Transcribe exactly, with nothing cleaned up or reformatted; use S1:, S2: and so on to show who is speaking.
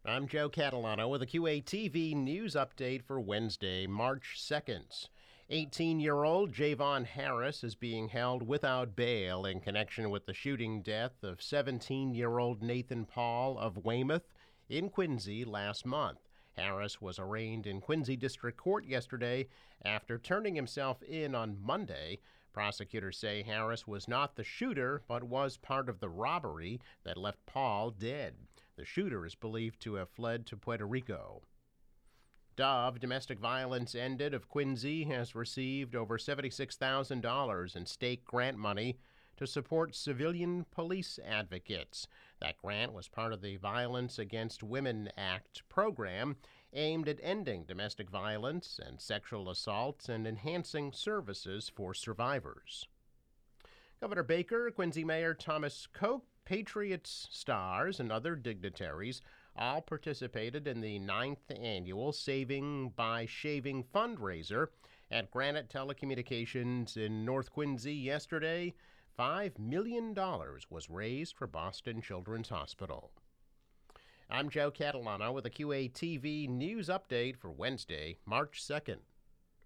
S1: I'm Joe Catalano with a Q A T V news update for Wednesday, March second. eighteen-year-old Javon Harris is being held without bail in connection with the shooting death of seventeen-year-old Nathan Paul of Weymouth in Quincy last month. Harris was arraigned in Quincy District Court yesterday after turning himself in on Monday. Prosecutors say Harris was not the shooter, but was part of the robbery that left Paul dead. The shooter is believed to have fled to Puerto Rico. Dove Domestic Violence Ended of Quincy has received over seventy-six thousand dollars in state grant money to support civilian police advocates. That grant was part of the Violence Against Women Act program aimed at ending domestic violence and sexual assaults and enhancing services for survivors. Governor Baker, Quincy Mayor Thomas Koch, Patriots stars, and other dignitaries all participated in the ninth annual Saving by Shaving fundraiser at Granite Telecommunications in North Quincy yesterday. Five million dollars was raised for Boston Children's Hospital. I'm Joe Catalano with a Q A T V news update for Wednesday, March second.